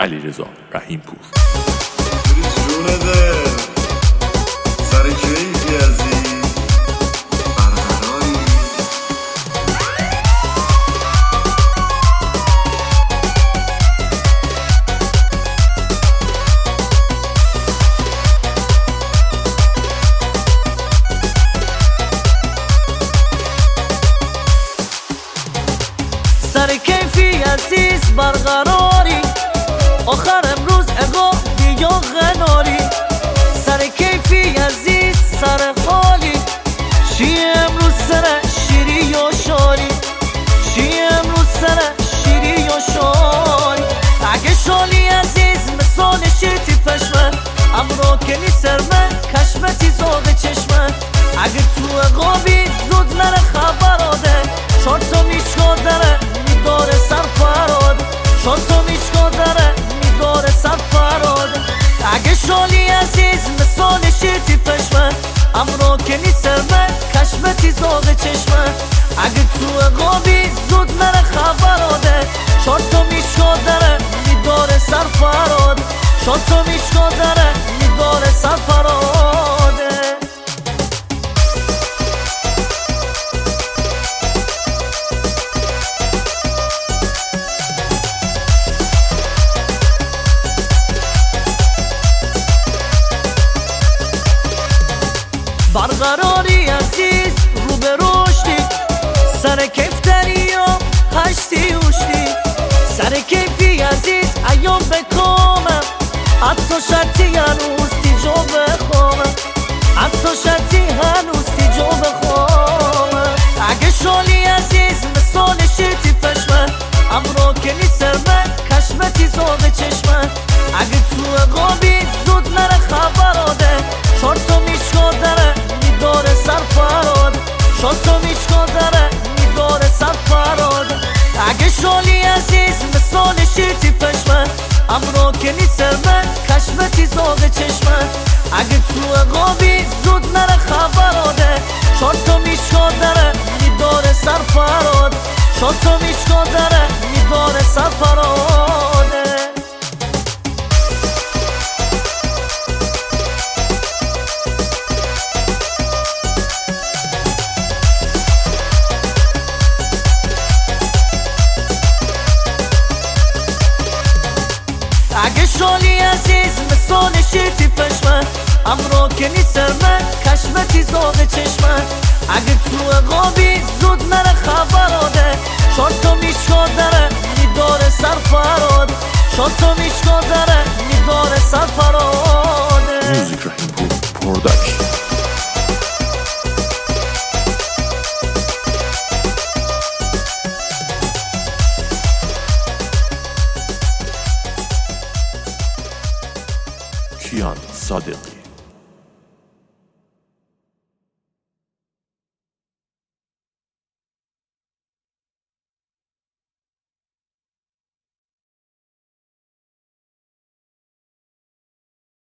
علیرضا رحیمپور. جون دل سر کیفی عزیز برقراری سر کیفی عزیز برقراری آخر امروز اگا یا غناری سر کیفی عزیز سر خالی چی امروز سر شیری یا شاری چی امروز سر شیری یا شاری اگه شالی عزیز مثال شیتی پشمه امرا کنی سرمه کشمتی زاده چشمه اگه تو اقابی زود نره خبراده شارتا میشکا داره میداره سر پراده شارتا میشکا داره میداره سر پراده اگه شالی عزیز مثال شیتی پشمه امرا کنی سرمه کشمتی زاده چشمه اگه تو اقابی زود نره خبراده شارتا میشکا داره میداره سر پراده شارتا میشکا داره میداره سر پراده برقراری عزیز رو به رشدی سر کیفتری و هشتی اوشتی سر کیفی عزیز ایام بکامم حتی شرطی هنوز تیجا بخوامم حتی شرطی هنوز تیجا بخوامم اگه شالی عزیز مثال شیتی پشمه امرا کنی سرمه کشمتی زاده چشمه اگه تو اقابی زود نره خبراده شارتا میشکا داره میداره سر پراده شارتا میشکا داره میداره سر پراده اگه شالی عزیز مثال شیتی پشمه امرا کنی سرمه کشمتی زاده چشمه اگه تو اقابی زود نره خبراده شارتا میشکا داره میداره سر پراده شارتا میشکا داره میداره سر پراده اگه شالی عزیز مثال شیتی پشمه امرا کنی سرمه کشمتی زاده چشمه اگه تو اقابی زود نره خبراده شارتا میشکا داره میداره سر پراده شارتا میشکا داره میداره سر پراده. موزیک رحیمپور پروداکشن. کیان صادق.